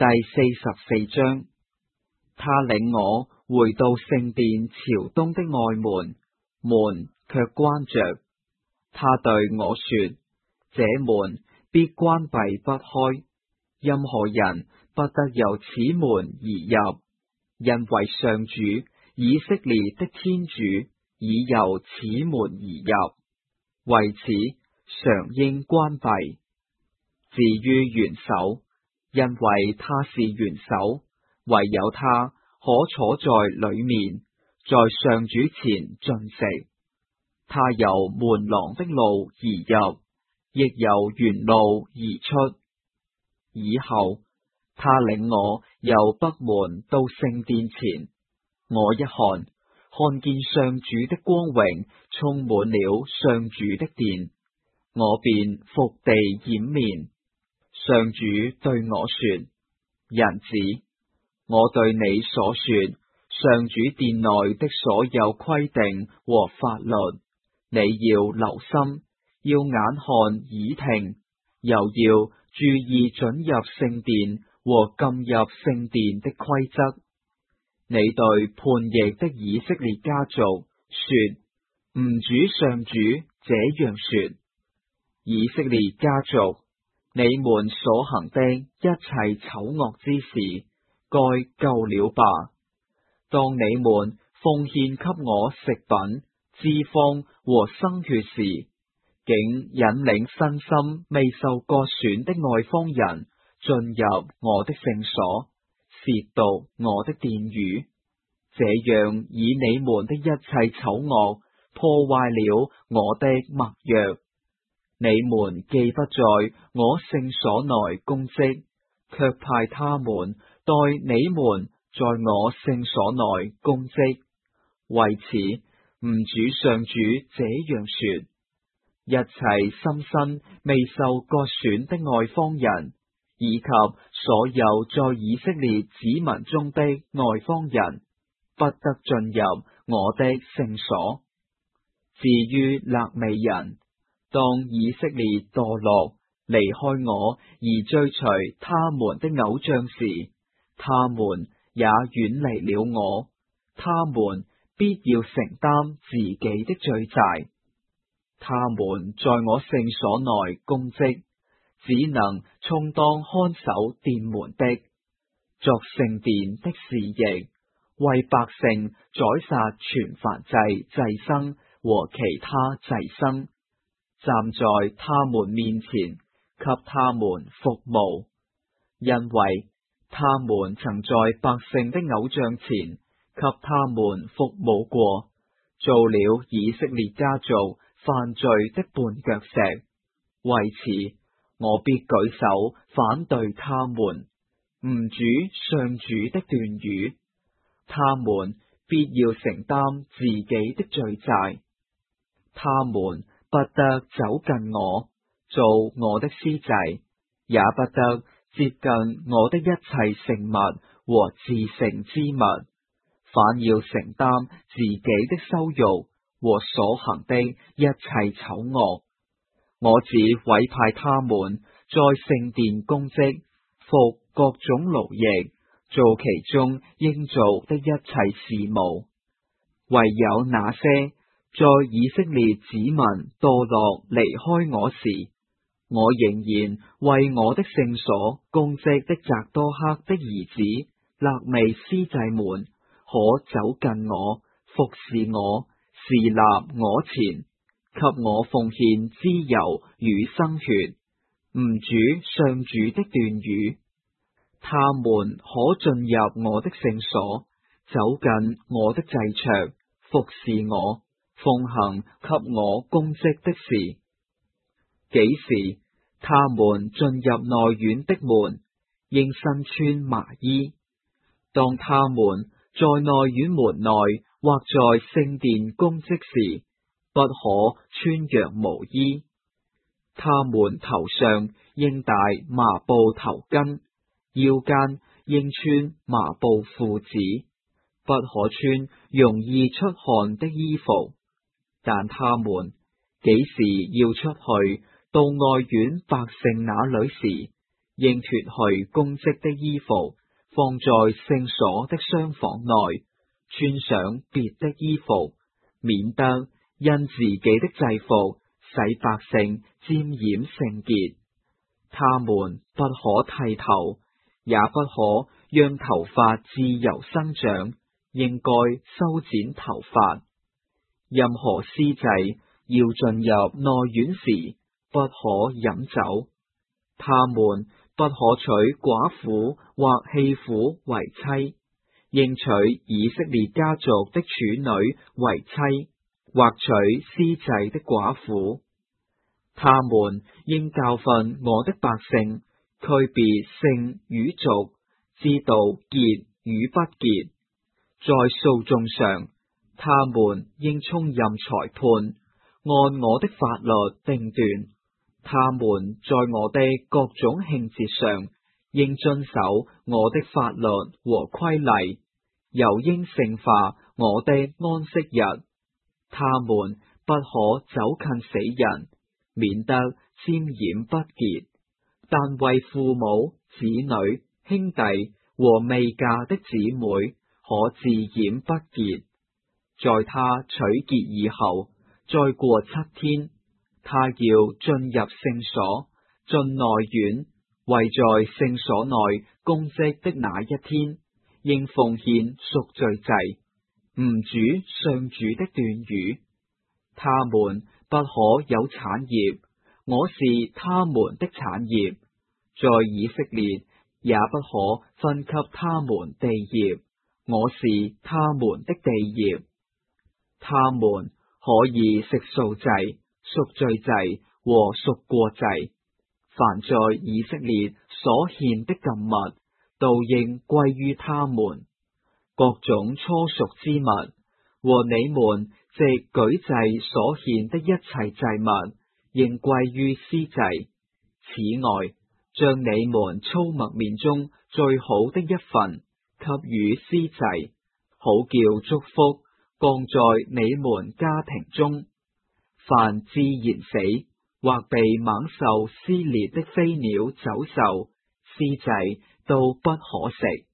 第44章。他領我回到聖殿朝東的外門，門卻關着。他對我說：這門必關閉不開，任何人不得由此門而入，因為上主以色列的天主已由此門而入，為此常應關閉。至於元首，因為他是元首，唯有他可坐在裏面，在上主前進食。他由門廊的路而入，亦由原路而出。以後，他領我由北門到聖殿前，我一看，看見上主的光榮充滿了上主的殿，我便伏地掩面。上主對我說：人子，我對你所說上主殿內的所有規定和法律，你要留心，要眼看耳聽，又要注意准入聖殿和禁入聖殿的規則。你對叛逆的以色列家族說：吾主上主這樣說，以色列家族，你們所行的一切醜惡之事，該夠了吧？當你們奉獻給我食品、脂肪和生血時，竟引領身心未受割損的外方人進入我的聖所，褻瀆我的殿宇，這樣以你們的一切醜惡破壞了我的默約。你們既不在我聖所內供職，卻派他們代你們在我聖所內供職。為此，吾主上主這樣說：一切心身未受割損的外方人，以及所有在以色列子民中的外方人，不得進入我的聖所。至於肋未人，當以色列墮落，離開我而追隨他們的偶像時，他們也遠離了我，他們必要承擔自己的罪債。他們在我聖所內供職，只能充當看守殿門的，作聖殿的侍役，為百姓宰殺全燔祭祭牲和其他祭牲，站在他們面前，給他們服務，因為他們曾在百姓的偶像前給他們服務過，做了以色列家族犯罪的絆腳石。為此，我必舉手反對他們，吾主上主的斷語，他們必要承擔自己的罪債。他們不得走近我，做我的司祭，也不得接近我的一切聖物和至聖之物，反要承擔自己的羞辱和所行的一切醜惡。我只委派他們在聖殿供職，服各種勞役，做其中應做的一切事務。唯有那些在以色列子民墮落離開我時，我仍然為我的聖所供職的匝多克的兒子肋未司祭們，可走近我，服侍我，侍立我前，給我奉獻脂油與生血，吾主上主的斷語。他們可進入我的聖所，走近我的祭桌，服侍我，奉行給我供職的事。幾時他們進入內院的門，應身穿麻衣。當他們在內院門內或在聖殿供職時，不可穿羊毛衣。他們頭上應戴麻布頭巾，腰間應穿麻布褲子，不可穿容易出汗的衣服。但他們幾時要出去到外院百姓那裏時， 應脫去公職的衣服，放在聖所的廂房內，穿上別的衣服，免得因自己的制服使百姓沾染聖潔。他們不可剃頭，也不可讓頭髮自由生長，應該修剪頭髮。任何司祭要進入內院時，不可飲酒。他們不可娶寡婦或棄婦為妻，應娶以色列家族的處女為妻，或娶司祭的寡婦。他們應教訓我的百姓，區別聖與俗，知道潔與不潔。在訴訟上，他們應充任裁判，按我的法律定斷。他們在我的各種慶節上，應遵守我的法律和規例，又應聖化我的安息日。他們不可走近死人，免得沾染不潔，但為父母、子女、兄弟和未嫁的姊妹可自染不潔。在他取潔以後，再過7天，他要進入聖所，進內院，為在聖所內供職的那一天，應奉獻贖罪祭，吾主上主的斷語。他們不可有產業，我是他們的產業，在以色列也不可分給他們地業，我是他們的地業。他們可以食素祭、贖罪祭和贖過祭，凡在以色列所獻的禁物，都應歸於他們。各種初熟之物和你們藉舉祭所獻的一切祭物，應歸於司祭。此外，將你們粗麥麵中最好的一份給予司祭，好叫祝福降在你們家庭中。凡自然死或被猛獸撕裂的飛鳥走獸，司祭都不可食。